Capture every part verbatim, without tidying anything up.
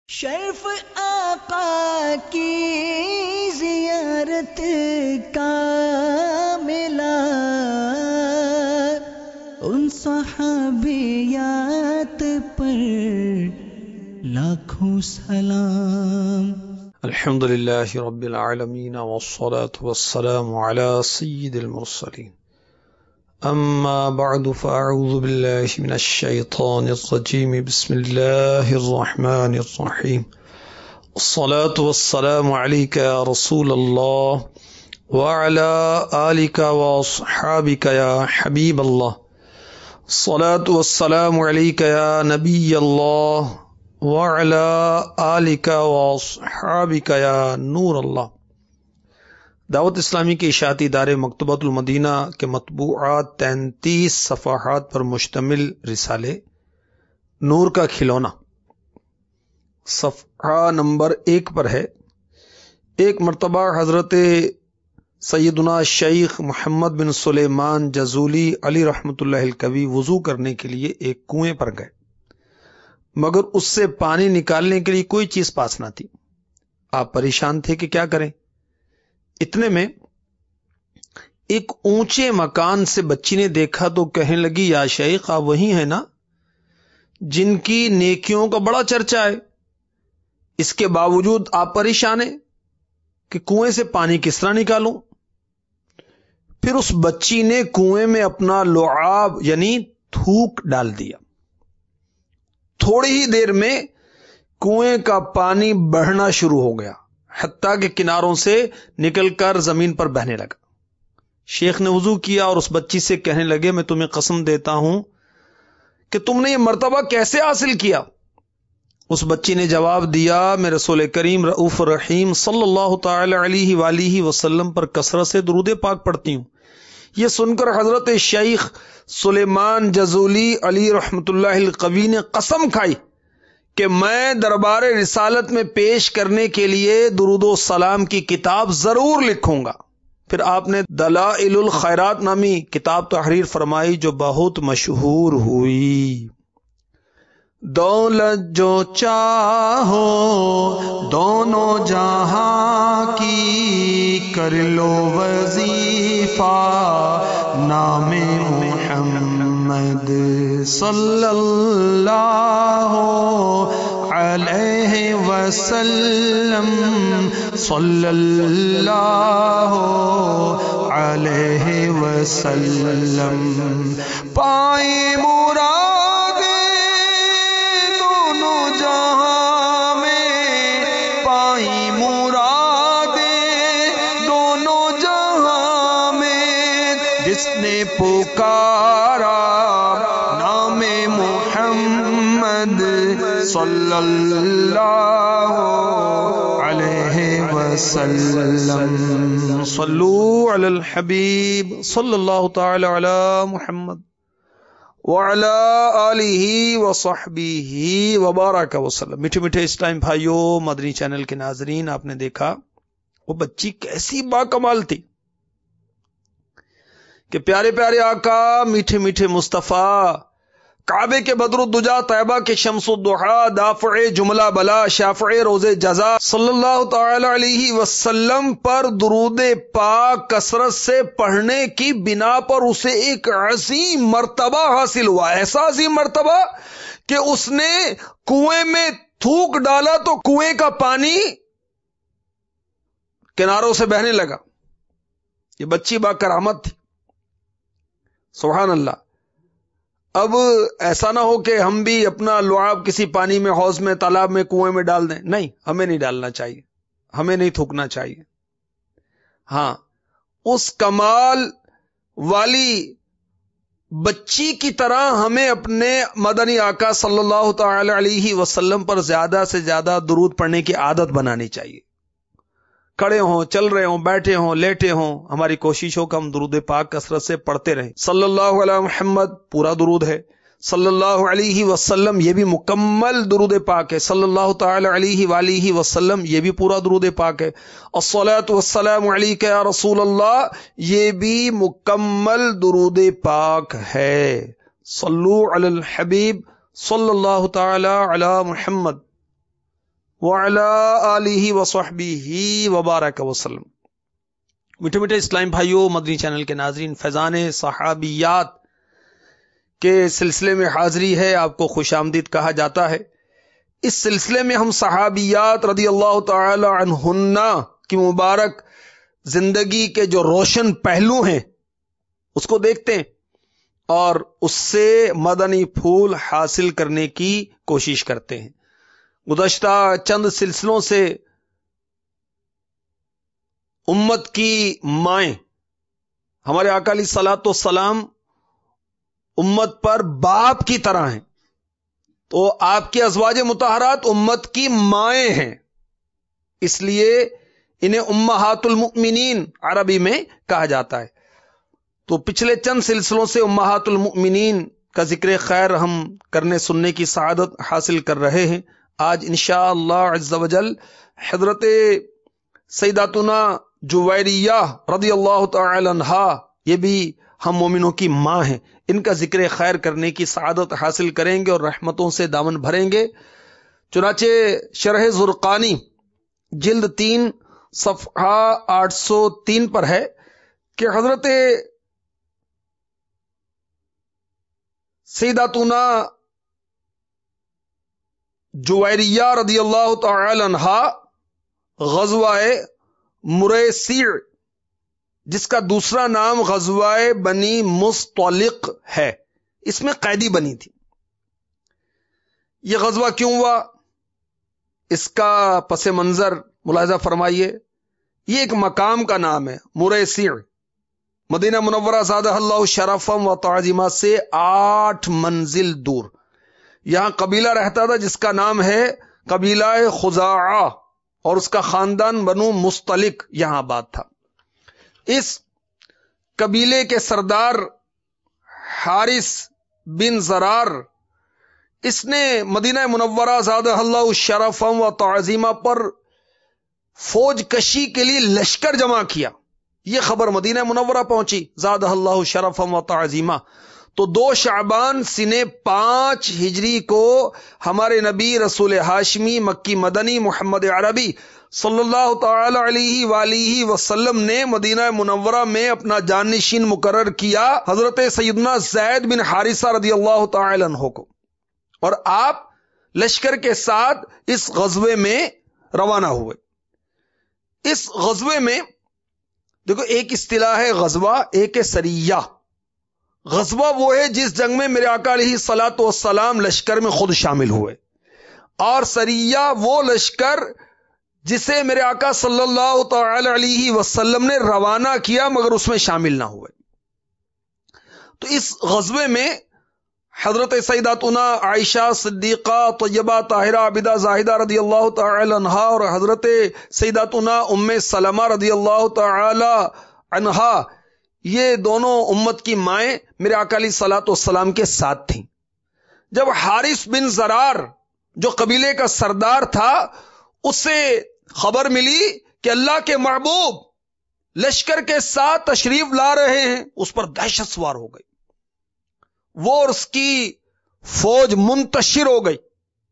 شرف آقا کی زیارت کا ملا، ان صحابیات پر لاکھوں سلام۔ الحمد للہ رب العالمین والصلاة والسلام علی سید المرسلین، اما بعد فاعوذ باللہ من الشیطان الرجیم، بسم اللہ الرحمن الرحیم، الصلاة والسلام علیک یا رسول اللہ وعلی آلک واصحابک یا حبیب اللہ، الصلاة والسلام علیک یا نبی اللہ وعلی آلک واصحابک یا نور اللہ۔ دعوت اسلامی کے اشاعتی ادارے مکتبۃ المدینہ کے مطبوعات تینتیس صفحات پر مشتمل رسالے نور کا کھلونا صفحہ نمبر ایک پر ہے۔ ایک مرتبہ حضرت سیدنا شیخ محمد بن سلیمان جزولی علی رحمۃ اللہ الکوی وضو کرنے کے لیے ایک کنویں پر گئے، مگر اس سے پانی نکالنے کے لیے کوئی چیز پاس نہ تھی۔ آپ پریشان تھے کہ کیا کریں۔ اتنے میں ایک اونچے مکان سے بچی نے دیکھا تو کہنے لگی، یا شیخ آپ وہی ہیں نا جن کی نیکیوں کا بڑا چرچا ہے، اس کے باوجود آپ پریشان ہیں کہ کنویں سے پانی کس طرح نکالوں۔ پھر اس بچی نے کنویں میں اپنا لعاب یعنی تھوک ڈال دیا۔ تھوڑی ہی دیر میں کنویں کا پانی بڑھنا شروع ہو گیا، حتیٰ کہ کناروں سے نکل کر زمین پر بہنے لگا۔ شیخ نے وضو کیا اور اس بچی سے کہنے لگے، میں تمہیں قسم دیتا ہوں کہ تم نے یہ مرتبہ کیسے حاصل کیا؟ اس بچی نے جواب دیا، میں رسول کریم رؤوف الرحیم صلی اللہ تعالی علیہ وآلہ وسلم پر کثرت سے درود پاک پڑھتی ہوں۔ یہ سن کر حضرت شیخ سلیمان جزولی علی رحمۃ اللہ القوی نے قسم کھائی کہ میں دربار رسالت میں پیش کرنے کے لیے درود و سلام کی کتاب ضرور لکھوں گا۔ پھر آپ نے دلائل الخیرات نامی کتاب تحریر فرمائی جو بہت مشہور ہوئی۔ دولت جو چاہو دونوں جہاں کی، کر لو وظیفہ نام محمد صلی اللہ علیہ وسلم، صلی اللہ علیہ وسلم۔ پائے مراد دونوں جہاں میں، پائی مراد دونوں جہاں میں، جس نے پکارا نام محمد صلی اللہ علیہ وسلم۔ صلو علی الحبیب صلی اللہ تعالی علی محمد وعلی آلہ وصحبہ وبارک وسلم۔ میٹھے میٹھے اس ٹائم بھائیو، مدنی چینل کے ناظرین، آپ نے دیکھا وہ بچی کیسی باکمال تھی کہ پیارے پیارے آقا، میٹھے میٹھے مصطفیٰ، کعبے کے بدر الدجا، طیبہ کے شمس الضحیٰ، دافع جملہ بلا، شافع روز جزا، صلی اللہ تعالی علیہ وسلم پر درود پاک کثرت سے پڑھنے کی بنا پر اسے ایک عظیم مرتبہ حاصل ہوا۔ ایسا عظیم مرتبہ کہ اس نے کنویں میں تھوک ڈالا تو کنویں کا پانی کناروں سے بہنے لگا۔ یہ بچی با کرامت تھی، سبحان اللہ۔ اب ایسا نہ ہو کہ ہم بھی اپنا لعاب کسی پانی میں، حوض میں، تالاب میں، کنویں میں ڈال دیں، نہیں، ہمیں نہیں ڈالنا چاہیے، ہمیں نہیں تھوکنا چاہیے۔ ہاں، اس کمال والی بچی کی طرح ہمیں اپنے مدنی آقا صلی اللہ تعالی علیہ وسلم پر زیادہ سے زیادہ درود پڑھنے کی عادت بنانی چاہیے۔ کھڑے ہوں، چل رہے ہوں، بیٹھے ہوں، لیٹے ہوں، ہماری کوشش ہو کہ ہم درود پاک کثرت سے پڑھتے رہیں۔ صلی اللہ علیہ محمد پورا درود ہے، صلی اللہ علیہ وسلم یہ بھی مکمل درود پاک ہے، صلی اللہ تعالی علیہ وآلہ وسلم یہ بھی پورا درود پاک ہے، الصلاۃ والسلام علیک یا رسول اللہ یہ بھی مکمل درود پاک ہے۔ صلو علی الحبیب صلی اللہ تعالی علی محمد وعلى آلہ وصحبہ وبارک وسلم۔ میٹھے میٹھے اسلام بھائیوں، مدنی چینل کے ناظرین، فیضان صحابیات کے سلسلے میں حاضری ہے، آپ کو خوش آمدید کہا جاتا ہے۔ اس سلسلے میں ہم صحابیات رضی اللہ تعالی عنہن کی مبارک زندگی کے جو روشن پہلو ہیں اس کو دیکھتے ہیں اور اس سے مدنی پھول حاصل کرنے کی کوشش کرتے ہیں۔ گزشتہ چند سلسلوں سے امت کی مائیں ہمارے آقا علیہ الصلوۃ والسلام امت پر باپ کی طرح ہیں، تو آپ کے ازواج مطہرات امت کی مائیں ہیں، اس لیے انہیں امہات المؤمنین عربی میں کہا جاتا ہے۔ تو پچھلے چند سلسلوں سے امہات المؤمنین کا ذکر خیر ہم کرنے سننے کی سعادت حاصل کر رہے ہیں۔ آج انشاءاللہ عز و جل حضرت سیداتنا جویریہ رضی اللہ تعالی عنہا، یہ بھی ہم مومنوں کی ماں ہیں، ان کا ذکر خیر کرنے کی سعادت حاصل کریں گے اور رحمتوں سے دامن بھریں گے۔ چنانچہ شرح زرقانی جلد تین صفحہ آٹھ سو تین پر ہے کہ حضرت سیداتنا جویریہ رضی اللہ تعالی عنہا غزوہ مریسیع، جس کا دوسرا نام غزوہ بنی مصطلق ہے، اس میں قیدی بنی تھی۔ یہ غزوہ کیوں ہوا، اس کا پس منظر ملاحظہ فرمائیے۔ یہ ایک مقام کا نام ہے مریسیع، مدینہ منورہ زادہ اللہ شرفم و تعظیمہ سے آٹھ منزل دور۔ یہاں قبیلہ رہتا تھا جس کا نام ہے قبیلہ خزاعہ، اور اس کا خاندان بنو مستلق یہاں آباد تھا۔ اس قبیلے کے سردار حارث بن زرار، اس نے مدینہ منورہ زادہ اللہ شرفم و تعظیمہ پر فوج کشی کے لیے لشکر جمع کیا۔ یہ خبر مدینہ منورہ پہنچی زادہ اللہ شرفم و تعظیمہ، تو دو شعبان سنے پانچ ہجری کو ہمارے نبی رسول ہاشمی مکی مدنی محمد عربی صلی اللہ تعالی علیہ وآلہ وسلم نے مدینہ منورہ میں اپنا جانشین مقرر کیا حضرت سیدنا زید بن حارثہ رضی اللہ تعالی عنہ کو، اور آپ لشکر کے ساتھ اس غزوے میں روانہ ہوئے۔ اس غزوے میں دیکھو، ایک اصطلاح ہے غزوہ، ایک ہے سریہ۔ غزوہ وہ ہے جس جنگ میں میرے آقا علیہ الصلوۃ والسلام لشکر میں خود شامل ہوئے، اور سریہ وہ لشکر جسے میرے آقا صلی اللہ تعالی علیہ وسلم نے روانہ کیا مگر اس میں شامل نہ ہوئے۔ تو اس غزوے میں حضرت سیداتنا عائشہ صدیقہ طیبہ طاہرہ عابدہ زاہدہ رضی اللہ تعالی عنہا اور حضرت سیداتنا ام سلمہ رضی اللہ تعالی عنہا، یہ دونوں امت کی مائیں میرے آقا علیہ الصلوۃ والسلام کے ساتھ تھیں۔ جب حارث بن زرار جو قبیلے کا سردار تھا، اسے خبر ملی کہ اللہ کے محبوب لشکر کے ساتھ تشریف لا رہے ہیں، اس پر دہشت سوار ہو گئی، وہ اور اس کی فوج منتشر ہو گئی۔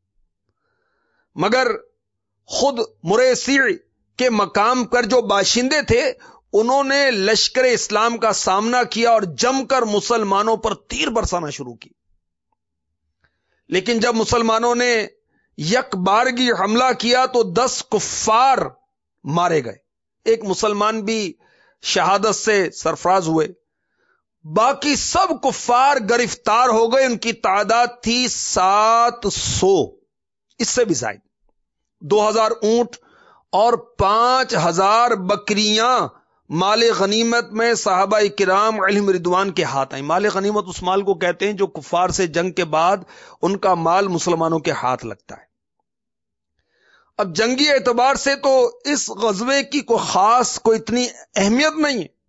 مگر خود مریسیع کے مقام پر جو باشندے تھے، انہوں نے لشکر اسلام کا سامنا کیا اور جم کر مسلمانوں پر تیر برسانا شروع کی۔ لیکن جب مسلمانوں نے یک بارگی حملہ کیا تو دس کفار مارے گئے، ایک مسلمان بھی شہادت سے سرفراز ہوئے، باقی سب کفار گرفتار ہو گئے۔ ان کی تعداد تھی سات سو، اس سے بھی زائد، دو ہزار اونٹ اور پانچ ہزار بکریاں مال غنیمت میں صحابہ کرام علیہم رضوان کے ہاتھ آئیں۔ مال غنیمت اس مال کو کہتے ہیں جو کفار سے جنگ کے بعد ان کا مال مسلمانوں کے ہاتھ لگتا ہے۔ اب جنگی اعتبار سے تو اس غزوے کی کوئی خاص کوئی اتنی اہمیت نہیں ہے،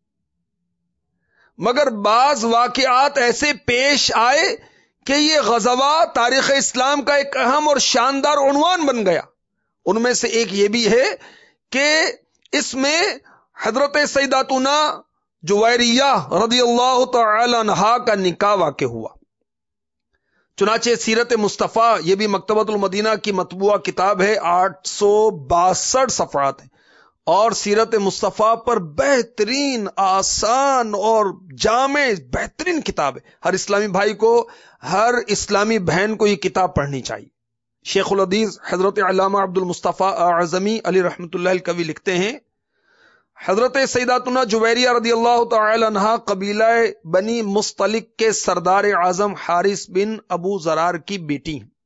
مگر بعض واقعات ایسے پیش آئے کہ یہ غزوہ تاریخ اسلام کا ایک اہم اور شاندار عنوان بن گیا۔ ان میں سے ایک یہ بھی ہے کہ اس میں حضرت سیداتنا جویریہ رضی اللہ تعالی عنہا کا نکاح واقع ہوا۔ چنانچہ سیرت مصطفیٰ یہ بھی مکتبۃ المدینہ کی مطبوعہ کتاب ہے، آٹھ سو باسٹھ صفحات ہیں، اور سیرت مصطفیٰ پر بہترین آسان اور جامع بہترین کتاب ہے۔ ہر اسلامی بھائی کو، ہر اسلامی بہن کو یہ کتاب پڑھنی چاہیے۔ شیخ الحدیث حضرت علامہ عبد المصطفیٰ اعظمی علی رحمۃ اللہ الکوی لکھتے ہیں، حضرت سیداتنا جویریہ رضی اللہ تعالی عنہا قبیلہ بنی مستلق کے سردار اعظم حارث بن ابو زرار کی بیٹی ہیں۔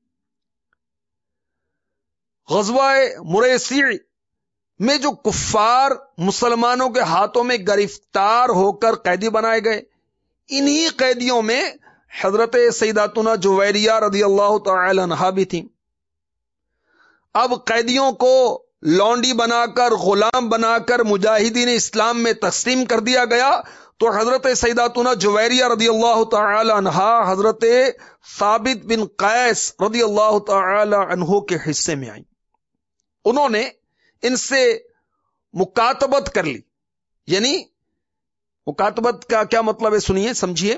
غزوہ مریسی میں جو کفار مسلمانوں کے ہاتھوں میں گرفتار ہو کر قیدی بنائے گئے، انہی قیدیوں میں حضرت سیداتنا جویریہ رضی اللہ تعالی عنہا بھی تھیں۔ اب قیدیوں کو لونڈی بنا کر، غلام بنا کر مجاہدین اسلام میں تقسیم کر دیا گیا، تو حضرت سیداتنا جویریہ رضی اللہ تعالی عنہا حضرت ثابت بن قیس رضی اللہ تعالی عنہ کے حصے میں آئیں۔ انہوں نے ان سے مکاتبت کر لی، یعنی مکاتبت کا کیا مطلب ہے سنیے سمجھیے،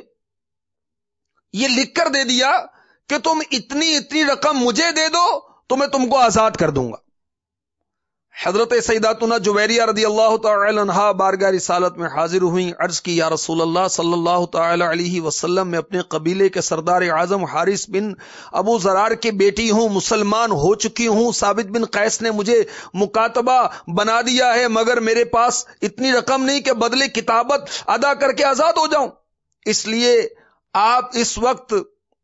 یہ لکھ کر دے دیا کہ تم اتنی اتنی رقم مجھے دے دو تو میں تم کو آزاد کر دوں گا۔ حضرت سیداتنا جویریہ رضی اللہ تعالی عنہا بارگاہ رسالت میں حاضر ہوئیں، عرض کی یا رسول اللہ صلی اللہ تعالی علیہ وسلم، میں اپنے قبیلے کے سردار اعظم حارث بن ابو زرار کی بیٹی ہوں، مسلمان ہو چکی ہوں، ثابت بن قیس نے مجھے مکاتبہ بنا دیا ہے، مگر میرے پاس اتنی رقم نہیں کہ بدلے کتابت ادا کر کے آزاد ہو جاؤں، اس لیے آپ اس وقت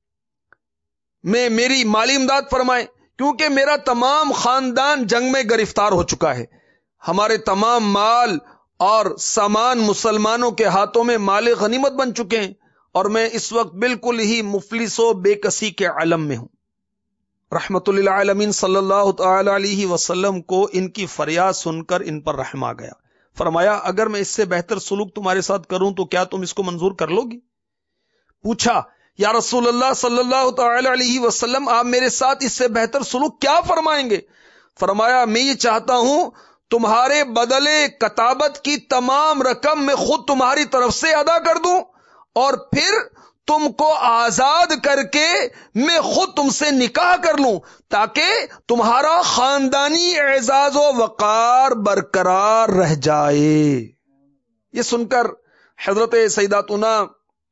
میں میری مالی امداد فرمائیں، کیونکہ میرا تمام خاندان جنگ میں گرفتار ہو چکا ہے، ہمارے تمام مال اور سامان مسلمانوں کے ہاتھوں میں مال غنیمت بن چکے ہیں، اور میں اس وقت بالکل ہی مفلس و بے کسی کے عالم میں ہوں۔ رحمت للعالمین صلی اللہ تعالی علیہ وسلم کو ان کی فریاد سن کر ان پر رحم آ گیا، فرمایا اگر میں اس سے بہتر سلوک تمہارے ساتھ کروں تو کیا تم اس کو منظور کر لو گی؟ پوچھا یا رسول اللہ صلی اللہ تعالی علیہ وسلم، آپ میرے ساتھ اس سے بہتر سلوک کیا فرمائیں گے؟ فرمایا میں یہ چاہتا ہوں تمہارے بدلے کتابت کی تمام رقم میں خود تمہاری طرف سے ادا کر دوں، اور پھر تم کو آزاد کر کے میں خود تم سے نکاح کر لوں، تاکہ تمہارا خاندانی اعزاز و وقار برقرار رہ جائے۔ یہ سن کر حضرت سیداتنا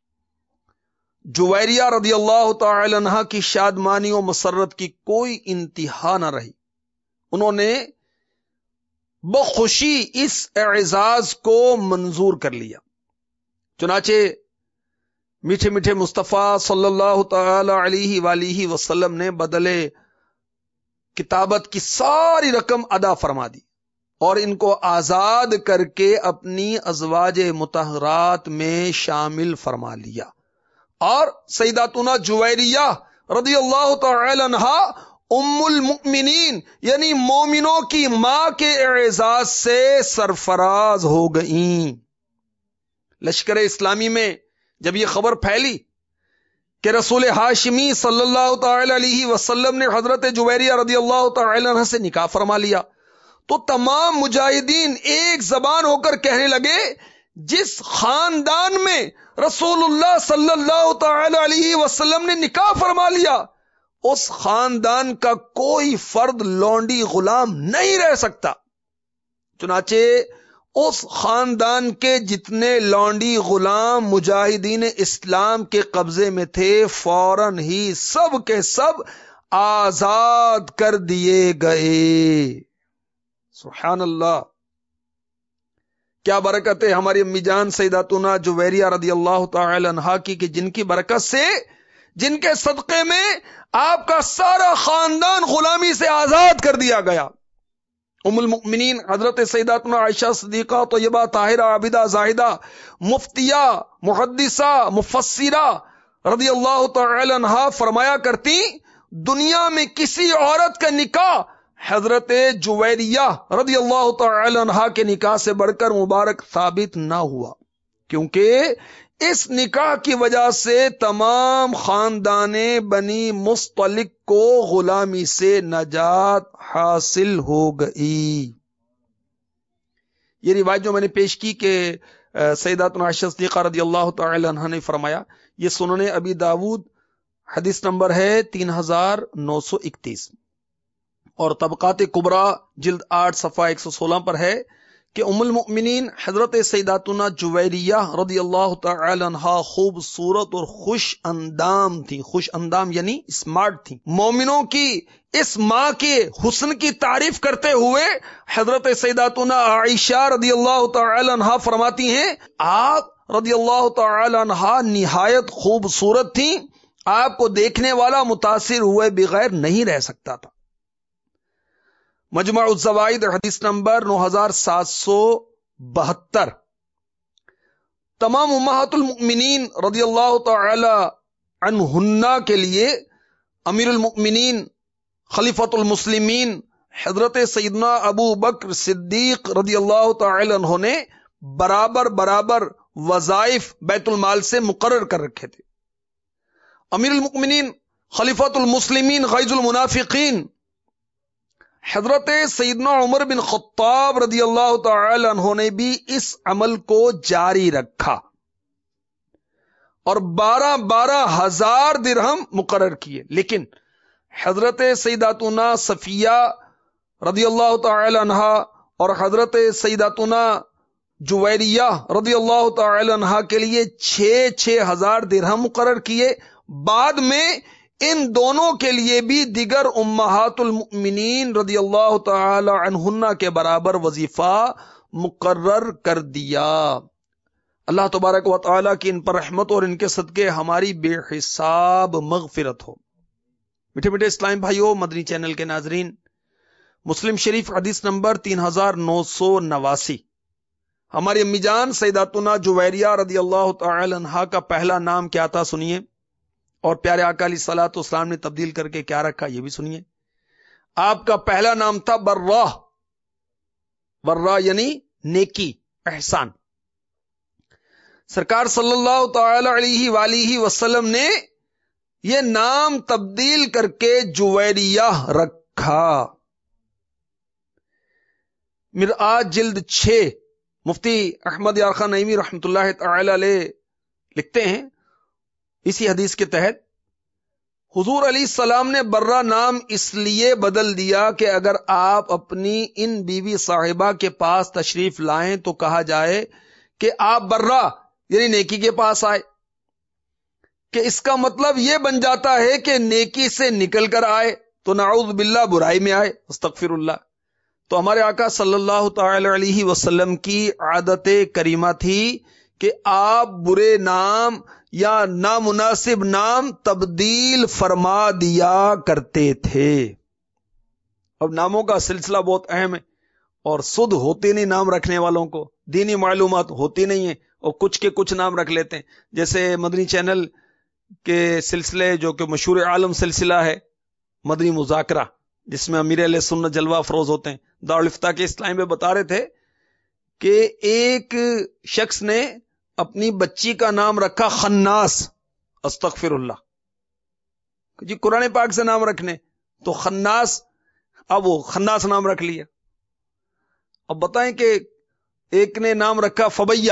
جویریہ رضی اللہ تعالی عنہ کی شادمانی و مسرت کی کوئی انتہا نہ رہی، انہوں نے بخوشی اس اعزاز کو منظور کر لیا۔ چنانچہ میٹھے میٹھے مصطفیٰ صلی اللہ تعالی علیہ وآلہ وسلم نے بدلے کتابت کی ساری رقم ادا فرما دی اور ان کو آزاد کر کے اپنی ازواج مطہرات میں شامل فرما لیا، اور سیداتنا جویریہ رضی اللہ تعالی عنہا ام المؤمنین یعنی مومنوں کی ماں کے اعزاز سے سرفراز ہو گئیں۔ لشکر اسلامی میں جب یہ خبر پھیلی کہ رسول ہاشمی صلی اللہ تعالی علیہ وسلم نے حضرت جویریہ رضی اللہ تعالی عنہ سے نکاح فرما لیا، تو تمام مجاہدین ایک زبان ہو کر کہنے لگے جس خاندان میں رسول اللہ صلی اللہ تعالی علیہ وسلم نے نکاح فرما لیا، اس خاندان کا کوئی فرد لونڈی غلام نہیں رہ سکتا۔ چنانچہ اس خاندان کے جتنے لونڈی غلام مجاہدین اسلام کے قبضے میں تھے فوراً ہی سب کے سب آزاد کر دیے گئے۔ سبحان اللہ، کیا برکت ہے ہماری امی جان سیداتنا جویریہ رضی اللہ تعالی عنہا کی، کہ جن کی برکت سے، جن کے صدقے میں آپ کا سارا خاندان غلامی سے آزاد کر دیا گیا۔ ام المؤمنین حضرت سیداتنا عائشہ صدیقہ طیبہ طاہرہ عابدہ زاہدہ مفتیہ محدثہ مفسرہ رضی اللہ تعالی عنہا فرمایا کرتی، دنیا میں کسی عورت کا نکاح حضرت جویریہ رضی اللہ تعالی عنہا کے نکاح سے بڑھ کر مبارک ثابت نہ ہوا، کیونکہ اس نکاح کی وجہ سے تمام خاندان بنی مستلق کو غلامی سے نجات حاصل ہو گئی۔ یہ روایت جو میں نے پیش کی کہ سیداتنا عائشہ صدیقہ رضی اللہ تعالی عنہا نے فرمایا، یہ سنن ابی داود حدیث نمبر ہے تین ہزار نو سو اکتیس، اور طبقات کبرا جلد آٹھ صفحہ ایک سو سولہ پر ہے کہ ام المؤمنین حضرت سیداتنا جویریہ رضی اللہ تعالی عنہا خوبصورت اور خوش اندام تھی. خوش اندام یعنی اسمارٹ تھی. مومنوں کی اس ماں کے حسن کی تعریف کرتے ہوئے حضرت سیداتنا عائشہ رضی اللہ تعالی عنہا فرماتی ہیں آپ رضی اللہ تعالی عنہا نہایت خوبصورت تھیں، آپ کو دیکھنے والا متاثر ہوئے بغیر نہیں رہ سکتا تھا. مجمع الزوائد حدیث نمبر نو ہزار سات سو بہتر. تمام امہات المؤمنین رضی اللہ تعالی عنہن کے لیے امیر المؤمنین خلیفۃ المسلمین حضرت سیدنا ابو بکر صدیق رضی اللہ تعالی عنہ نے برابر برابر وظائف بیت المال سے مقرر کر رکھے تھے. امیر المؤمنین خلیفۃ المسلمین غیظ المنافقین حضرت سیدنا عمر بن خطاب رضی اللہ تعالی عنہ نے بھی اس عمل کو جاری رکھا اور بارہ بارہ ہزار درہم مقرر کیے. لیکن حضرت سیداتنا صفیہ رضی اللہ تعالی عنہا اور حضرت سیداتنا جویریہ رضی اللہ تعالی عنہا کے لیے چھ چھ ہزار درہم مقرر کیے. بعد میں ان دونوں کے لیے بھی دیگر امہات المؤمنین رضی اللہ تعالی عنہن کے برابر وظیفہ مقرر کر دیا. اللہ تبارک و تعالی کی ان پر رحمت اور ان کے صدقے ہماری بے حساب مغفرت ہو. میٹھے میٹھے اسلام بھائیوں، مدنی چینل کے ناظرین، مسلم شریف حدیث نمبر تین ہزار نو سو نواسی. ہماری امی جان سیداتنا جویریہ رضی اللہ تعالی عنہا کا پہلا نام کیا تھا سنیے، اور پیارے آقا علیہ الصلوۃ والسلام نے تبدیل کر کے کیا رکھا یہ بھی سنیے. آپ کا پہلا نام تھا برہ. برہ یعنی نیکی، احسان. سرکار صلی اللہ تعالی علیہ وآلہ وسلم نے یہ نام تبدیل کر کے جویریہ رکھا. مرآت جلد چھ مفتی احمد یار خان نعیمی رحمۃ اللہ تعالی علیہ لکھتے ہیں اسی حدیث کے تحت، حضور علیہ السلام نے برہ نام اس لیے بدل دیا کہ اگر آپ اپنی ان بیوی صاحبہ کے پاس تشریف لائیں تو کہا جائے کہ آپ برہ یعنی نیکی کے پاس آئے، کہ اس کا مطلب یہ بن جاتا ہے کہ نیکی سے نکل کر آئے تو نعوذ باللہ برائی میں آئے، استغفر اللہ. تو ہمارے آقا صلی اللہ تعالی علیہ وسلم کی عادت کریمہ تھی کہ آپ برے نام یا نامناسب نام تبدیل فرما دیا کرتے تھے. اب ناموں کا سلسلہ بہت اہم ہے اور سدھ ہوتی نہیں نام رکھنے والوں کو، دینی معلومات ہوتی نہیں ہیں اور کچھ کے کچھ نام رکھ لیتے ہیں. جیسے مدنی چینل کے سلسلے جو کہ مشہور عالم سلسلہ ہے مدنی مذاکرہ، جس میں امیر علیہ سنت جلوہ افروز ہوتے ہیں، دارالفتہ کے اسلام میں بتا رہے تھے کہ ایک شخص نے اپنی بچی کا نام رکھا خناس. استغفر اللہ. جی قرآن پاک سے نام رکھنے تو خناس، اب وہ خناس نام رکھ لیا. اب بتائیں کہ ایک نے نام رکھا فبیہ.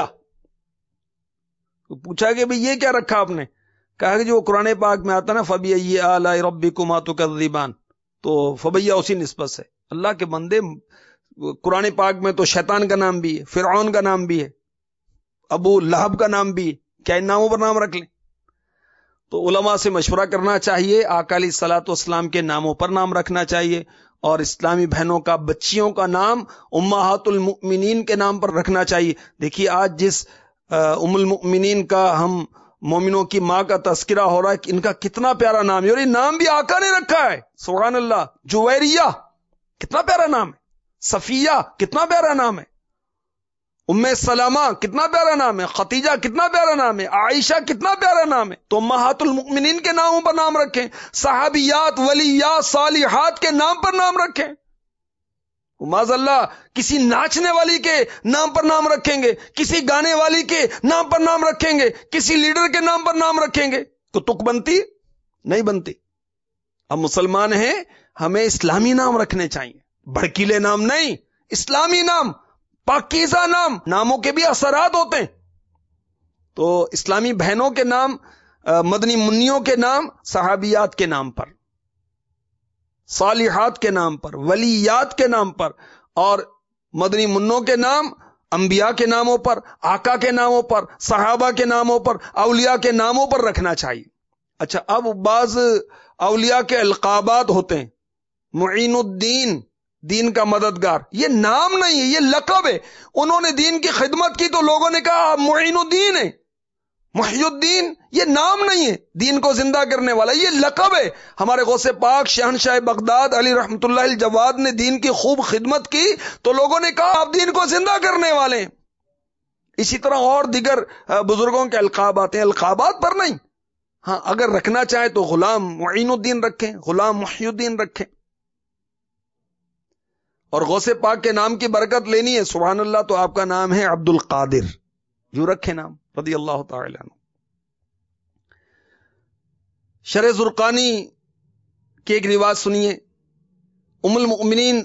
پوچھا کہ بھئی یہ کیا رکھا آپ نے؟ کہا کہ جو قرآن پاک میں آتا نا فبأي آلاء ربكما تكذبان، تو فبیہ اسی نسبت سے. اللہ کے بندے، قرآن پاک میں تو شیطان کا نام بھی ہے، فرعون کا نام بھی ہے، ابو لہب کا نام بھی، کیا ان ناموں پر نام رکھ لیں؟ تو علماء سے مشورہ کرنا چاہیے، آقا علیہ الصلوۃ والسلام کے ناموں پر نام رکھنا چاہیے، اور اسلامی بہنوں کا بچیوں کا نام امہات المؤمنین کے نام پر رکھنا چاہیے. دیکھیے آج جس ام المؤمنین کا ہم مومنوں کی ماں کا تذکرہ ہو رہا ہے کہ ان کا کتنا پیارا نام ہے، اور یہ نام بھی آقا نے رکھا ہے. سبحان اللہ. جویریہ کتنا پیارا نام ہے، صفیہ کتنا پیارا نام ہے، ام سلمہ کتنا پیارا نام ہے، خدیجہ کتنا پیارا نام ہے، عائشہ کتنا پیارا نام ہے. تو امہات المؤمنین کے ناموں پر نام رکھیں، صحابیات، ولیات، صالحات کے نام پر نام رکھیں. معاذ اللہ کسی ناچنے والی کے نام پر نام رکھیں گے، کسی گانے والی کے نام پر نام رکھیں گے، کسی لیڈر کے نام پر نام رکھیں گے تو تک بنتی نہیں بنتی. اب مسلمان ہیں، ہمیں اسلامی نام رکھنے چاہیے، بھڑکیلے نام نہیں، اسلامی نام، پاکیزہ نام. ناموں کے بھی اثرات ہوتے ہیں، تو اسلامی بہنوں کے نام مدنی منیوں کے نام صحابیات کے نام پر، صالحات کے نام پر، ولیات کے نام پر، اور مدنی منوں کے نام انبیاء کے ناموں پر، آقا کے ناموں پر، صحابہ کے ناموں پر، اولیاء کے ناموں پر رکھنا چاہیے۔ اچھا، اب بعض اولیاء کے القابات ہوتے ہیں، معین الدین، دین کا مددگار، یہ نام نہیں ہے، یہ لقب ہے۔ انہوں نے دین کی خدمت کی تو لوگوں نے کہا آپ معین الدین ہیں، محی الدین، یہ نام نہیں ہے دین کو زندہ کرنے والا، یہ لقب ہے۔ ہمارے غوث پاک شہنشاہ بغداد علی رحمت اللہ الجواد نے دین کی خوب خدمت کی تو لوگوں نے کہا آپ دین کو زندہ کرنے والے ہیں۔ اسی طرح اور دیگر بزرگوں کے القابات ہیں، القابات پر نہیں۔ ہاں، اگر رکھنا چاہیں تو غلام معین الدین رکھیں، غلام محی الدین رکھیں، اور غوث پاک کے نام کی برکت لینی ہے، سبحان اللہ، تو آپ کا نام ہے عبد القادر، جو رکھے نام رضی اللہ تعالی عنہ۔ شرح زرقانی کی ایک روایت سنیے، ام المؤمنین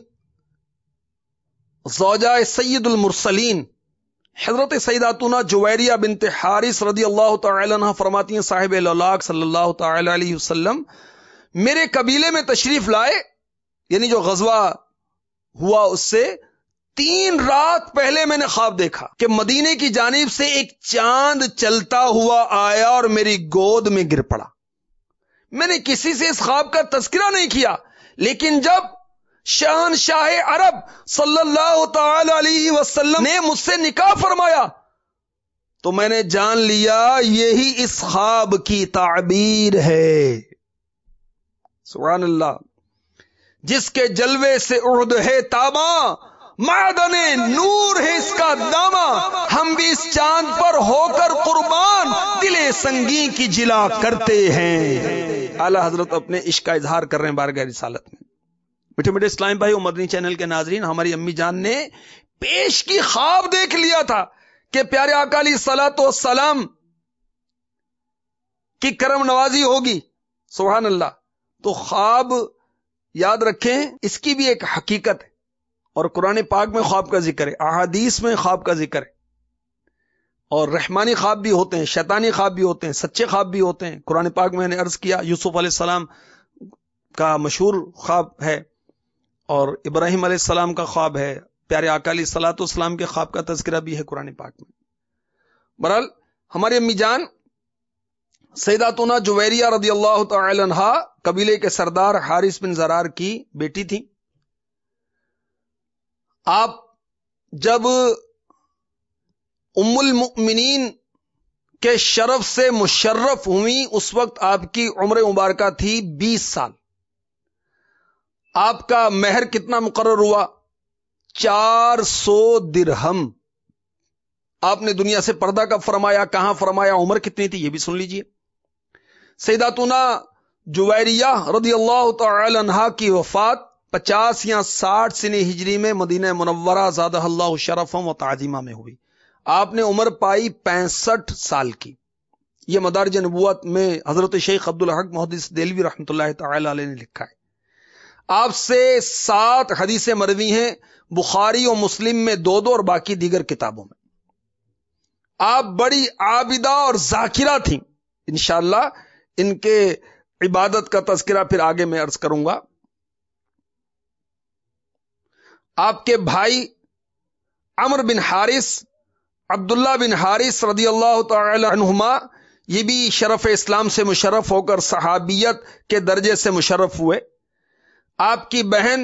زوجہ سید المرسلین حضرت سیداتنا جویریہ بنت حارث رضی اللہ تعالی عنہ فرماتی ہیں، صاحب الاولاق صلی اللہ تعالی علیہ وسلم میرے قبیلے میں تشریف لائے، یعنی جو غزوہ ہوا اس سے تین رات پہلے میں نے خواب دیکھا کہ مدینے کی جانب سے ایک چاند چلتا ہوا آیا اور میری گود میں گر پڑا۔ میں نے کسی سے اس خواب کا تذکرہ نہیں کیا، لیکن جب شہنشاہ عرب صلی اللہ تعالی علیہ وسلم نے مجھ سے نکاح فرمایا تو میں نے جان لیا یہی اس خواب کی تعبیر ہے۔ سبحان اللہ، جس کے جلوے سے عہد ہے تابا، معدن نور ہے اس کا داما، ہم بھی اس چاند پر ہو کر قربان دل سنگی کی جلا کرتے ہیں۔ اعلی حضرت اپنے عشق کا اظہار کر رہے ہیں بارگاہ رسالت میں۔ میٹھے میٹھے اسلام بھائی اور مدنی چینل کے ناظرین، ہماری امی جان نے پیش کی خواب دیکھ لیا تھا کہ پیارے آقا علیہ الصلوۃ والسلام کی کرم نوازی ہوگی، سبحان اللہ۔ تو خواب یاد رکھیں، اس کی بھی ایک حقیقت ہے، اور قرآن پاک میں خواب کا ذکر ہے، احادیث میں خواب کا ذکر ہے، اور رحمانی خواب بھی ہوتے ہیں، شیطانی خواب بھی ہوتے ہیں، سچے خواب بھی ہوتے ہیں۔ قرآن پاک میں نے عرض کیا یوسف علیہ السلام کا مشہور خواب ہے، اور ابراہیم علیہ السلام کا خواب ہے، پیارے آقا علیہ الصلوۃ والسلام کے خواب کا تذکرہ بھی ہے قرآن پاک میں۔ بہرحال ہماری امی جان سیداتنا جویریہ رضی اللہ تعالی عنہا قبیلے کے سردار حارث بن زرار کی بیٹی تھی۔ آپ جب ام المؤمنین کے شرف سے مشرف ہوئی اس وقت آپ کی عمر مبارکہ تھی بیس سال۔ آپ کا مہر کتنا مقرر ہوا؟ چار سو درہم۔ آپ نے دنیا سے پردہ کب فرمایا، کہاں فرمایا، عمر کتنی تھی، یہ بھی سن لیجئے۔ سیداتنا جویریہ رضی اللہ تعالی عنہا کی وفات پچاس یا ساٹھ سن ہجری میں مدینہ منورہ زادہ اللہ شرفم و تعظیمہ میں ہوئی۔ آپ نے عمر پائی پینسٹھ سال کی۔ یہ مدارج نبوت میں حضرت شیخ عبدالحق محدث دہلوی رحمۃ اللہ تعالی علیہ نے لکھا ہے۔ آپ سے سات حدیثیں مروی ہیں، بخاری اور مسلم میں دو دو اور باقی دیگر کتابوں میں۔ آپ بڑی عابدہ اور ذاکرہ تھیں، انشاءاللہ ان کے عبادت کا تذکرہ پھر آگے میں عرض کروں گا۔ آپ کے بھائی عمرو بن حارث، عبداللہ بن حارث رضی اللہ تعالی عنہما، یہ بھی شرف اسلام سے مشرف ہو کر صحابیت کے درجے سے مشرف ہوئے۔ آپ کی بہن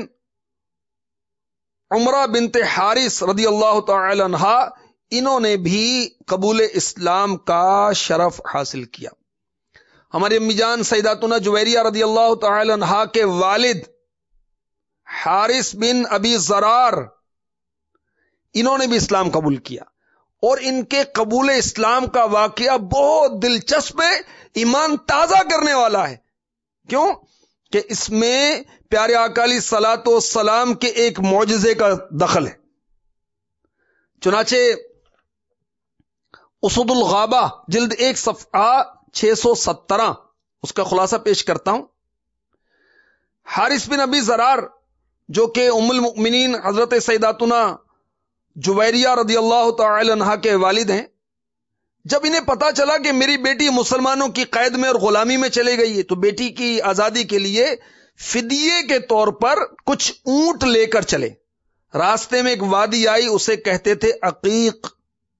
عمرہ بنت حارث رضی اللہ تعالی عنہا، انہوں نے بھی قبول اسلام کا شرف حاصل کیا۔ ہماری امی جان سیداتنا جویریہ رضی اللہ تعالی عنہا کے والد حارث بن ابی زرار، انہوں نے بھی اسلام قبول کیا، اور ان کے قبول اسلام کا واقعہ بہت دلچسپ ہے، ایمان تازہ کرنے والا ہے۔ کیوں کہ اس میں پیارے آقا علیہ الصلوۃ والسلام کے ایک معجزے کا دخل ہے۔ چنانچہ اسد الغابہ جلد ایک صفحہ چھ سو سترہ، اس کا خلاصہ پیش کرتا ہوں۔ حارث بن ابی زرار جو کہ ام المؤمنین حضرت سیداتنا جویریہ رضی اللہ تعالی عنہا کے والد ہیں، جب انہیں پتا چلا کہ میری بیٹی مسلمانوں کی قید میں اور غلامی میں چلے گئی ہے تو بیٹی کی آزادی کے لیے فدیے کے طور پر کچھ اونٹ لے کر چلے. راستے میں ایک وادی آئی، اسے کہتے تھے عقیق.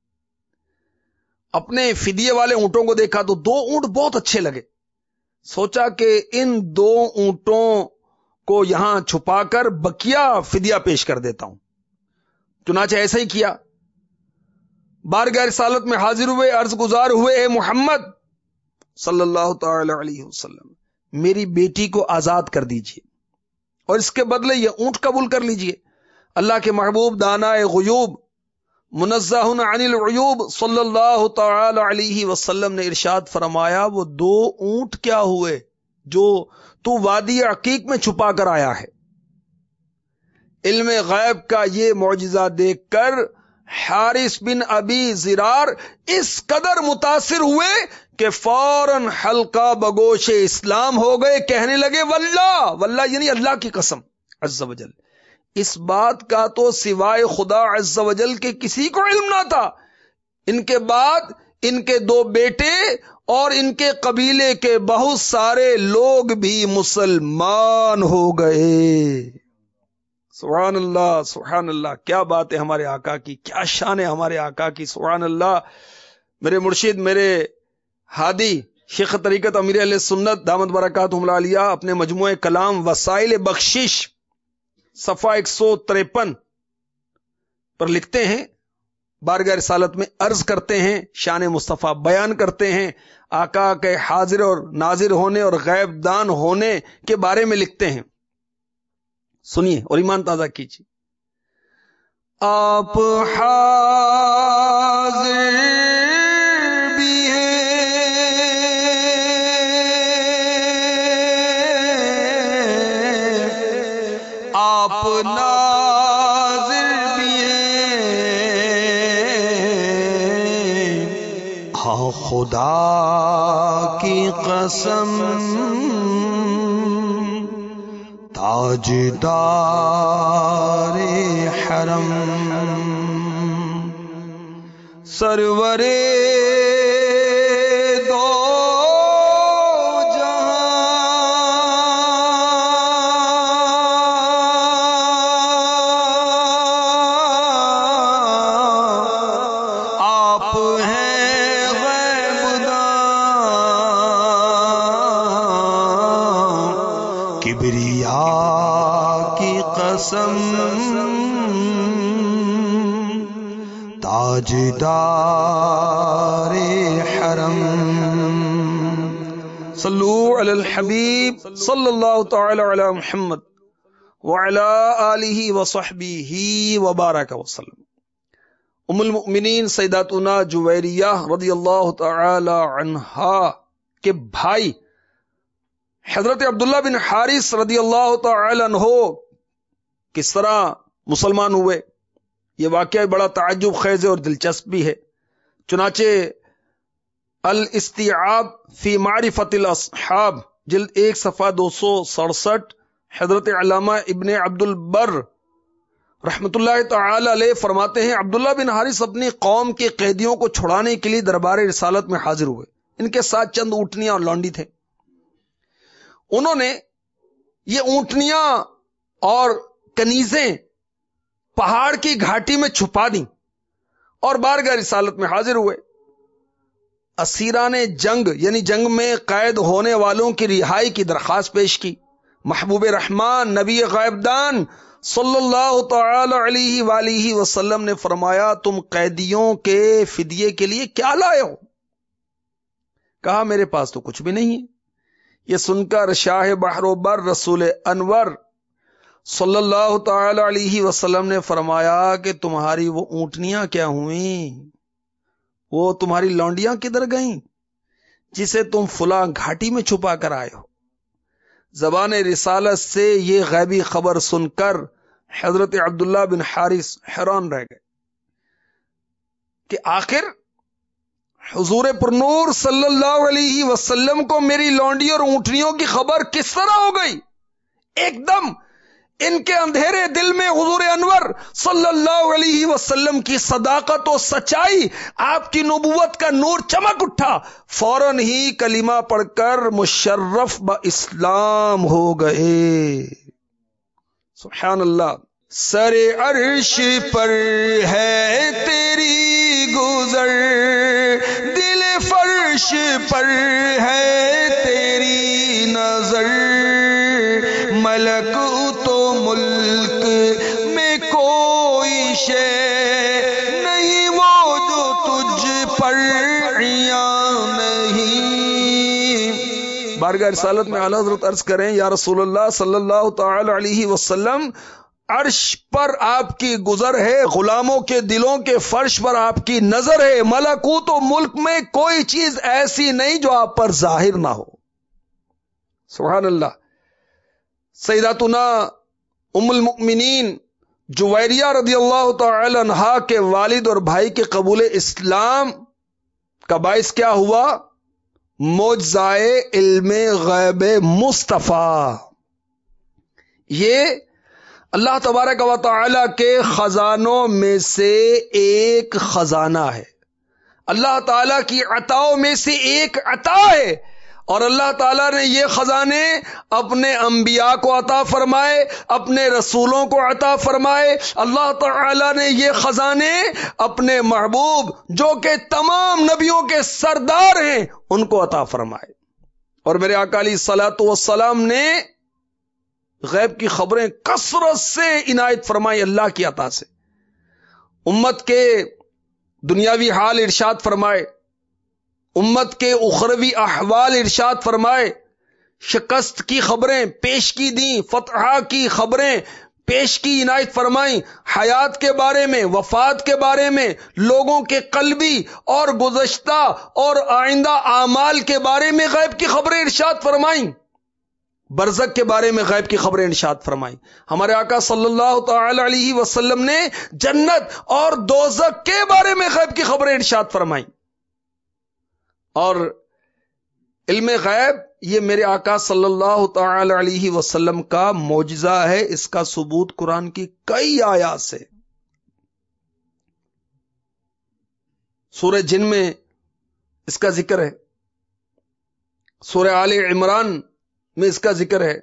اپنے فدیے والے اونٹوں کو دیکھا تو دو اونٹ بہت اچھے لگے. سوچا کہ ان دو اونٹوں کو یہاں چھپا کر بقیہ فدیہ پیش کر دیتا ہوں. چنانچہ ایسا ہی کیا. بارگاہ رسالت میں حاضر ہوئے، عرض گزار ہوئے، اے محمد صلی اللہ تعالی علیہ وسلم، میری بیٹی کو آزاد کر دیجئے اور اس کے بدلے یہ اونٹ قبول کر لیجئے. اللہ کے محبوب دانا غیوب منزہ عن العیوب صلی اللہ تعالی علیہ وسلم نے ارشاد فرمایا، وہ دو اونٹ کیا ہوئے جو تو وادی عقیق میں چھپا کر آیا ہے. علم غیب کا یہ معجزہ دیکھ کر حارث بن ابی زرار اس قدر متاثر ہوئے کہ فوراً حلقہ بگوش اسلام ہو گئے. کہنے لگے واللہ، واللہ یعنی اللہ کی قسم عز و جل، اس بات کا تو سوائے خدا عز و جل کے کسی کو علم نہ تھا. ان کے بعد ان کے دو بیٹے اور ان کے قبیلے کے بہت سارے لوگ بھی مسلمان ہو گئے. سبحان اللہ، سبحان اللہ، کیا بات ہے ہمارے آقا کی، کیا شان ہے ہمارے آقا کی. سبحان اللہ. میرے مرشد، میرے ہادی شیخ طریقت امیر اہل سنت دامت برکاتہم العالیہ اپنے مجموعہ کلام وسائل بخشش صفحہ ایک سو تریپن پر لکھتے ہیں، بارگاہ رسالت میں عرض کرتے ہیں، شان مصطفیٰ بیان کرتے ہیں، آقا کے حاضر اور ناظر ہونے اور غیب دان ہونے کے بارے میں لکھتے ہیں. سنیے اور ایمان تازہ کیجیے. آپ حاضر بھی ہیں، آپ ناظر بھی ہیں. ہاں خدا کی قسم تاجدار حرم سرور دو جہاں آپ ہیں غیب داں، کبریا قسم تاجدار حرم. صلو علی الحبیب صلی اللہ تعالی علی محمد وعلی آلہ وصحبہ وبارک وسلم. ام المؤمنین سیداتنا جویریہ رضی اللہ تعالی عنہا کے بھائی حضرت عبداللہ بن حارث رضی اللہ تعالی عنہ کس طرح مسلمان ہوئے، یہ واقعہ بڑا تعجب خیز اور دلچسپ بھی ہے. چنانچہ الاستیعاب فی معرفت الاصحاب جلد ایک صفحہ دو سو سڑسٹھ حضرت علامہ ابن عبد البر رحمت اللہ تعالی علیہ فرماتے ہیں، عبداللہ بن حارث اپنی قوم کے قیدیوں کو چھڑانے کے لیے دربار رسالت میں حاضر ہوئے. ان کے ساتھ چند اونٹنیاں اور لونڈی تھے. انہوں نے یہ اونٹنیاں اور کنیزیں پہاڑ کی گھاٹی میں چھپا دیں اور بارگاہ رسالت میں حاضر ہوئے. اسیران جنگ یعنی جنگ میں قید ہونے والوں کی رہائی کی درخواست پیش کی. محبوب رحمان نبی غیب دان صلی اللہ تعالی علیہ وآلہ وسلم نے فرمایا، تم قیدیوں کے فدیے کے لیے کیا لائے ہو؟ کہا میرے پاس تو کچھ بھی نہیں ہے. یہ سن کر شاہ بحر و بر رسول انور صلی اللہ تعالی علیہ وسلم نے فرمایا کہ تمہاری وہ اونٹنیاں کیا ہوئیں، وہ تمہاری لونڈیاں کدھر گئیں جسے تم فلاں گھاٹی میں چھپا کر آئے ہو؟ زبان رسالت سے یہ غیبی خبر سن کر حضرت عبداللہ بن حارث حیران رہ گئے کہ آخر حضور پرنور صلی اللہ علیہ وسلم کو میری لونڈی اور اونٹنیوں کی خبر کس طرح ہو گئی؟ ایک دم ان کے اندھیرے دل میں حضور انور صلی اللہ علیہ وسلم کی صداقت و سچائی، آپ کی نبوت کا نور چمک اٹھا، فوراً ہی کلمہ پڑھ کر مشرف با اسلام ہو گئے۔ سبحان اللہ۔ سر عرش پر ہے تیری گزر، دل فرش پر ہے تیری نظر، ملکوت و ملک میں کوئی شے نہیں وہ جو تجھ پر عیاں نہیں۔ بارگاہ رسالت میں اعلیٰ حضرت عرض کریں، یا رسول اللہ صلی اللہ تعالی علیہ وسلم، عرش پر آپ کی گزر ہے، غلاموں کے دلوں کے فرش پر آپ کی نظر ہے، ملکوت و ملک میں کوئی چیز ایسی نہیں جو آپ پر ظاہر نہ ہو۔ سبحان اللہ۔ سیداتنا ام المؤمنین جویریہ رضی اللہ تعالی عنہا کے والد اور بھائی کے قبول اسلام کا باعث کیا ہوا؟ معجزۂ علم غیب مصطفیٰ۔ یہ اللہ تبارک و تعالی کے خزانوں میں سے ایک خزانہ ہے، اللہ تعالی کی عطاؤں میں سے ایک عطا ہے، اور اللہ تعالیٰ نے یہ خزانے اپنے انبیاء کو عطا فرمائے، اپنے رسولوں کو عطا فرمائے۔ اللہ تعالیٰ نے یہ خزانے اپنے محبوب جو کہ تمام نبیوں کے سردار ہیں ان کو عطا فرمائے، اور میرے آقا علیہ الصلوۃ والسلام نے غیب کی خبریں کثرت سے عنایت فرمائی اللہ کی عطا سے۔ امت کے دنیاوی حال ارشاد فرمائے، امت کے اخروی احوال ارشاد فرمائے، شکست کی خبریں پیش کی دیں، فتح کی خبریں پیش کی عنایت فرمائیں، حیات کے بارے میں، وفات کے بارے میں، لوگوں کے قلبی اور گزشتہ اور آئندہ اعمال کے بارے میں غیب کی خبریں ارشاد فرمائیں، برزخ کے بارے میں غیب کی خبریں ارشاد فرمائیں۔ ہمارے آقا صلی اللہ تعالی علیہ وسلم نے جنت اور دوزخ کے بارے میں غیب کی خبریں ارشاد فرمائیں۔ اور علم غیب یہ میرے آقا صلی اللہ تعالی علیہ وسلم کا معجزہ ہے، اس کا ثبوت قرآن کی کئی آیات سے۔ سورہ جن میں اس کا ذکر ہے، سورہ آل عمران میں اس کا ذکر ہے،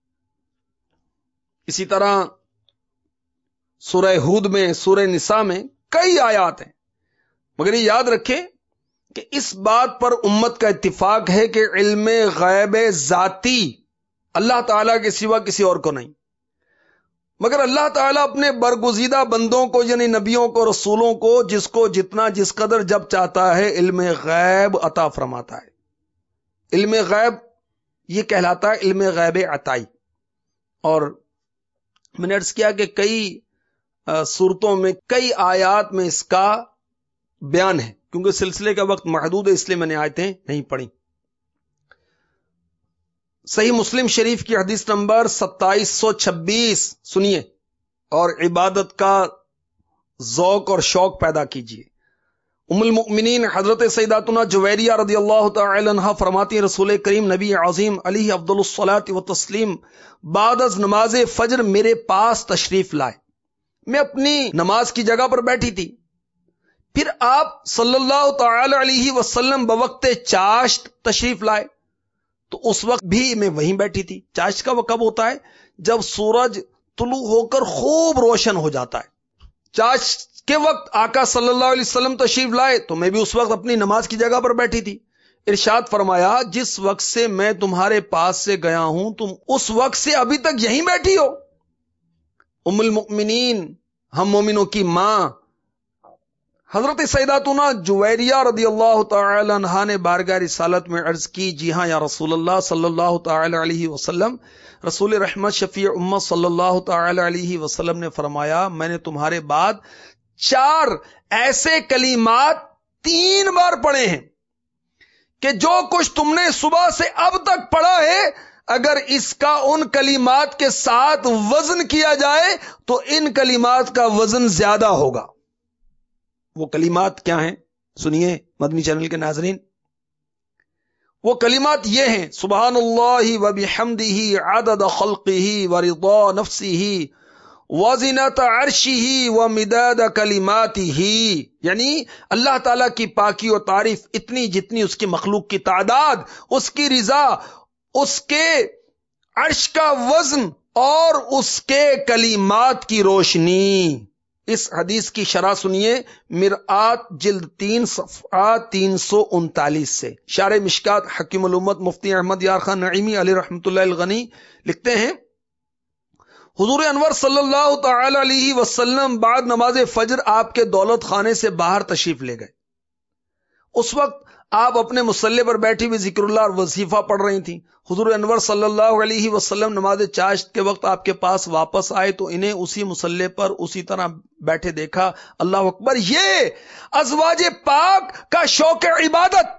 اسی طرح سورہ ہود میں، سورہ نساء میں کئی آیات ہیں۔ مگر یہ یاد رکھیں کہ اس بات پر امت کا اتفاق ہے کہ علم غیب ذاتی اللہ تعالیٰ کے سوا کسی اور کو نہیں، مگر اللہ تعالیٰ اپنے برگزیدہ بندوں کو یعنی نبیوں کو، رسولوں کو، جس کو جتنا جس قدر جب چاہتا ہے علم غیب عطا فرماتا ہے۔ علم غیب یہ کہلاتا ہے علم غیب عطائی، اور میں نے عرض کیا کہ کئی صورتوں میں، کئی آیات میں اس کا بیان ہے، کیونکہ سلسلے کا وقت محدود ہے اس لیے میں نے آیتیں نہیں پڑھی۔ صحیح مسلم شریف کی حدیث نمبر ستائیس سو چھبیس سنیے اور عبادت کا ذوق اور شوق پیدا کیجیے۔ ام المؤمنین حضرت سیداتنا جویریہ رضی اللہ تعالی عنہا فرماتی ہیں، رسول کریم نبی عظیم علیہ افضل الصلاۃ والتسلیم بعد از نماز فجر میرے پاس تشریف لائے، میں اپنی نماز کی جگہ پر بیٹھی تھی، پھر آپ صلی اللہ تعالی علیہ وسلم بوقت چاشت تشریف لائے، تو اس وقت بھی میں وہیں بیٹھی تھی۔ چاشت کا وقت کب ہوتا ہے؟ جب سورج طلوع ہو کر خوب روشن ہو جاتا ہے۔ چاشت کے وقت آقا صلی اللہ علیہ وسلم تشریف لائے تو میں بھی اس وقت اپنی نماز کی جگہ پر بیٹھی تھی۔ ارشاد فرمایا، جس وقت سے میں تمہارے پاس سے گیا ہوں تم اس وقت سے ابھی تک یہیں بیٹھی ہو۔ ام المؤمنین، ہم مومنوں کی ماں حضرت سیداتنا جویریہ رضی اللہ تعالی عنہا نے بارگاہ رسالت میں عرض کی، جی ہاں یا رسول اللہ صلی اللہ تعالی علیہ وسلم، رسول رحمت شفیع امت صلی اللہ تعالی علیہ وسلم نے فرمایا، میں نے تمہارے بعد چار ایسے کلمات تین بار پڑھے ہیں کہ جو کچھ تم نے صبح سے اب تک پڑھا ہے، اگر اس کا ان کلمات کے ساتھ وزن کیا جائے تو ان کلمات کا وزن زیادہ ہوگا۔ وہ کلمات کیا ہیں؟ سنیے مدنی چینل کے ناظرین، وہ کلمات یہ ہیں: سبحان اللہ و بحمدہ عدد خلقہ ورضا نفسہ وزنت عرشہ ومداد کلماتہ، یعنی اللہ تعالیٰ کی پاکی و تعریف اتنی جتنی اس کی مخلوق کی تعداد، اس کی رضا، اس کے عرش کا وزن اور اس کے کلمات کی روشنی۔ اس حدیث کی شرح سنیے، مرآت جلد تین صفحہ تین سو انتالیس سے۔ شارح مشکات حکیم الامت مفتی احمد یار خان نعیمی علیہ رحمۃ اللہ الغنی لکھتے ہیں، حضور انور صلی اللہ تعالی علیہ وسلم بعد نماز فجر آپ کے دولت خانے سے باہر تشریف لے گئے۔ اس وقت آپ اپنے مصلی پر بیٹھی ہوئی ذکر اللہ اور وظیفہ پڑھ رہی تھیں۔ حضور انور صلی اللہ علیہ وسلم نماز چاشت کے وقت آپ کے پاس واپس آئے تو انہیں اسی مصلی پر اسی طرح بیٹھے دیکھا۔ اللہ اکبر، یہ ازواج پاک کا شوق عبادت۔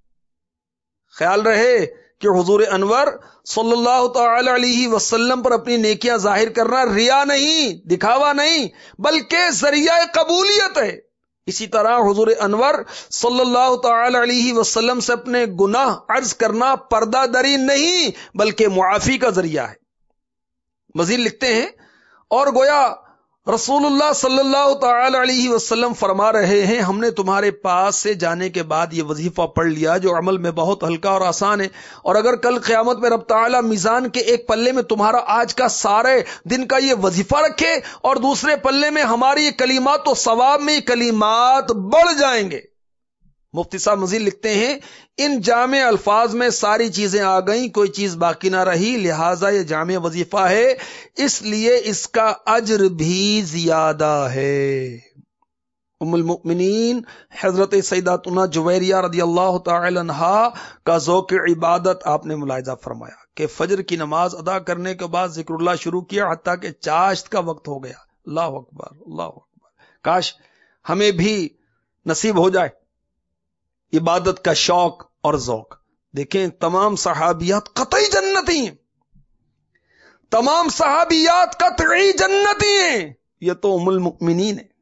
خیال رہے کہ حضور انور صلی اللہ تعالی علیہ وسلم پر اپنی نیکیاں ظاہر کرنا ریا نہیں، دکھاوا نہیں، بلکہ ذریعہ قبولیت ہے۔ اسی طرح حضور انور صلی اللہ تعالی علیہ وسلم سے اپنے گناہ عرض کرنا پردہ دری نہیں بلکہ معافی کا ذریعہ ہے۔ مزید لکھتے ہیں، اور گویا رسول اللہ صلی اللہ تعالی علیہ وسلم فرما رہے ہیں، ہم نے تمہارے پاس سے جانے کے بعد یہ وظیفہ پڑھ لیا جو عمل میں بہت ہلکا اور آسان ہے، اور اگر کل قیامت میں رب تعالی میزان کے ایک پلے میں تمہارا آج کا سارے دن کا یہ وظیفہ رکھے اور دوسرے پلے میں ہماری یہ کلمات، تو ثواب میں یہ کلمات بڑھ جائیں گے۔ مفتی صاحب مزید لکھتے ہیں، ان جامع الفاظ میں ساری چیزیں آ گئیں، کوئی چیز باقی نہ رہی، لہٰذا یہ جامع وظیفہ ہے، اس لیے اس کا اجر بھی زیادہ ہے۔ ام المؤمنین حضرت سیداتنا جویریہ رضی اللہ تعالی عنہا کا ذوق عبادت آپ نے ملاحظہ فرمایا کہ فجر کی نماز ادا کرنے کے بعد ذکر اللہ شروع کیا حتیٰ کہ چاشت کا وقت ہو گیا۔ اللہ اکبر، اللہ اکبر، کاش ہمیں بھی نصیب ہو جائے عبادت کا شوق اور ذوق۔ دیکھیں، تمام صحابیات قطعی جنتی ہیں، تمام صحابیات قطعی جنتی ہیں، یہ تو ام المؤمنین ہے۔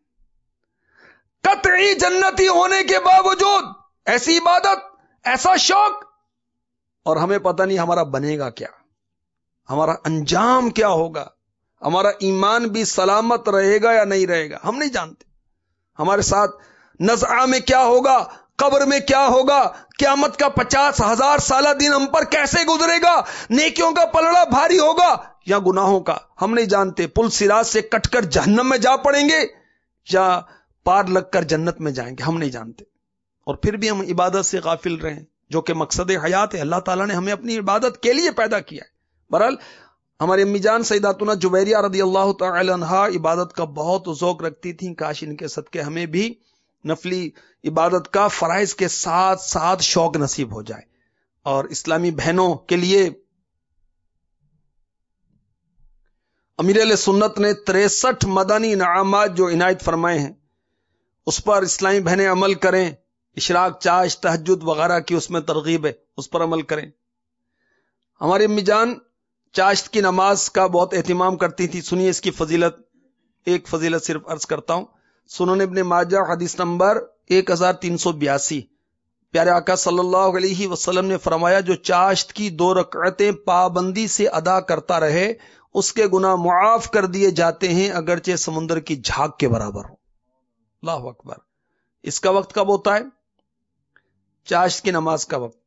قطعی جنتی ہونے کے باوجود ایسی عبادت، ایسا شوق، اور ہمیں پتہ نہیں ہمارا بنے گا کیا، ہمارا انجام کیا ہوگا، ہمارا ایمان بھی سلامت رہے گا یا نہیں رہے گا، ہم نہیں جانتے۔ ہمارے ساتھ نزعہ میں کیا ہوگا، قبر میں کیا ہوگا، قیامت کا پچاس ہزار سالہ دن ہم پر کیسے گزرے گا، نیکیوں کا پلڑا بھاری ہوگا یا گناہوں کا، ہم نہیں جانتے۔ پل صراط سے کٹ کر جہنم میں جا پڑیں گے یا پار لگ کر جنت میں جائیں گے، ہم نہیں جانتے۔ اور پھر بھی ہم عبادت سے غافل رہیں، جو کہ مقصد حیات ہے۔ اللہ تعالیٰ نے ہمیں اپنی عبادت کے لیے پیدا کیا ہے۔ بہرحال ہماری امی جان سیداتنا جویریہ رضی اللہ تعالی عنہا عبادت کا بہت ذوق رکھتی تھیں، کاش ان کے صدقے ہمیں بھی نفلی عبادت کا فرائض کے ساتھ ساتھ شوق نصیب ہو جائے۔ اور اسلامی بہنوں کے لیے امیر علیہ سنت نے تریسٹھ مدنی انعامات جو عنایت فرمائے ہیں، اس پر اسلامی بہنیں عمل کریں۔ اشراق، چاشت، تہجد وغیرہ کی اس میں ترغیب ہے، اس پر عمل کریں۔ ہماری امی جان چاشت کی نماز کا بہت اہتمام کرتی تھی۔ سنیے اس کی فضیلت، ایک فضیلت صرف عرض کرتا ہوں۔ سنن ابن ماجہ حدیث نمبر ایک ہزار تین سو بیاسی، پیارے آقا صلی اللہ علیہ وسلم نے فرمایا، جو چاشت کی دو رکعتیں پابندی سے ادا کرتا رہے اس کے گناہ معاف کر دیے جاتے ہیں، اگرچہ سمندر کی جھاگ کے برابر ہو۔ اللہ اکبر۔ اس کا وقت کب ہوتا ہے؟ چاشت کی نماز کا وقت،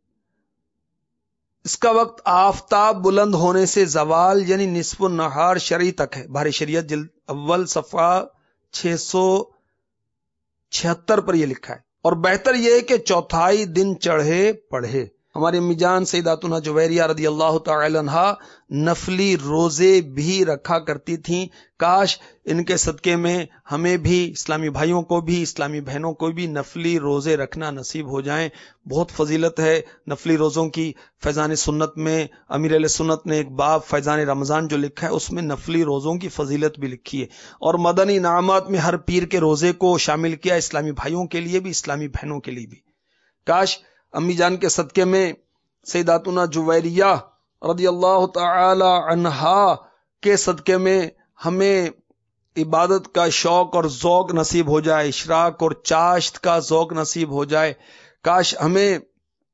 اس کا وقت آفتاب بلند ہونے سے زوال یعنی نصف النہار شرعی تک ہے۔ بحر شریعت جلد اول صفحہ چھ سو چھہتر پر یہ لکھا ہے، اور بہتر یہ ہے کہ چوتھائی دن چڑھے پڑھے۔ ہماری امی جان سیداتنا جویریہ رضی اللہ تعالی عنہا نفلی روزے بھی رکھا کرتی تھیں، کاش ان کے صدقے میں ہمیں بھی، اسلامی بھائیوں کو بھی، اسلامی بہنوں کو بھی نفلی روزے رکھنا نصیب ہو جائیں۔ بہت فضیلت ہے نفلی روزوں کی۔ فیضان سنت میں امیر علیہ سنت نے ایک باب فیضان رمضان جو لکھا ہے، اس میں نفلی روزوں کی فضیلت بھی لکھی ہے، اور مدنی انعامات میں ہر پیر کے روزے کو شامل کیا، اسلامی بھائیوں کے لیے بھی، اسلامی بہنوں کے لیے بھی۔ کاش امی جان کے صدقے میں سیداتنا جویریہ رضی اللہ تعالی عنہا کے صدقے میں ہمیں عبادت کا شوق اور ذوق نصیب ہو جائے، اشراق اور چاشت کا ذوق نصیب ہو جائے۔ کاش ہمیں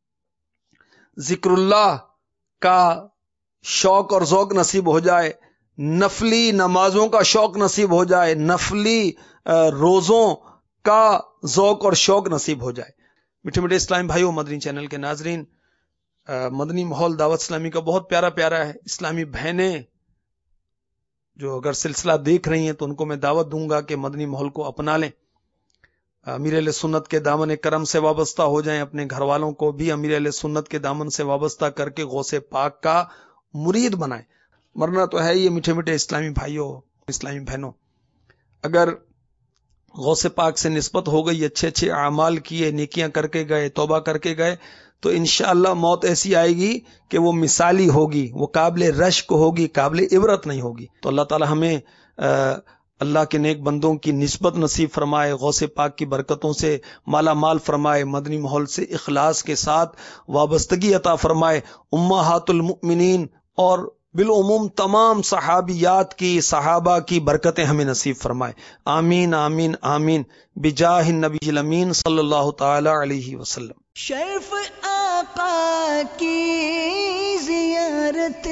ذکر اللہ کا شوق اور ذوق نصیب ہو جائے، نفلی نمازوں کا شوق نصیب ہو جائے، نفلی روزوں کا ذوق اور شوق نصیب ہو جائے۔ میٹھے میٹھے اسلامی بھائیوں، مدنی چینل کے ناظرین، مدنی ماحول دعوت اسلامی کا بہت پیارا پیارا ہے۔ اسلامی بہنیں جو اگر سلسلہ دیکھ رہی ہیں تو ان کو میں دعوت دوں گا کہ مدنی ماحول کو اپنا لیں، امیر اہل سنت کے دامن کرم سے وابستہ ہو جائیں، اپنے گھر والوں کو بھی امیر اہل سنت کے دامن سے وابستہ کر کے غوث پاک کا مرید بنائیں۔ مرنا تو ہے یہ میٹھے میٹھے اسلامی بھائیوں، اسلامی بہنوں، اگر غوث پاک سے نسبت ہو گئی، اچھے اچھے اعمال کیے، نیکیاں کر کے گئے، توبہ کر کے گئے، تو انشاءاللہ موت ایسی آئے گی کہ وہ مثالی ہوگی، وہ قابل رشک ہوگی، قابل عبرت نہیں ہوگی۔ تو اللہ تعالی ہمیں اللہ کے نیک بندوں کی نسبت نصیب فرمائے، غوث پاک کی برکتوں سے مالا مال فرمائے، مدنی ماحول سے اخلاص کے ساتھ وابستگی عطا فرمائے، امہات المؤمنین اور بالعموم تمام صحابیات کی، صحابہ کی برکتیں ہمیں نصیب فرمائے۔ آمین آمین آمین بجاہ النبی الامین صلی اللہ تعالی علیہ وسلم۔ شرف آقا کی زیارت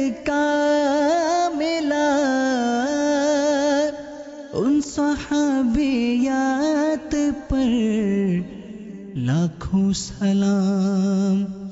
کا ملا، ان صحابیات پر لاکھوں سلام۔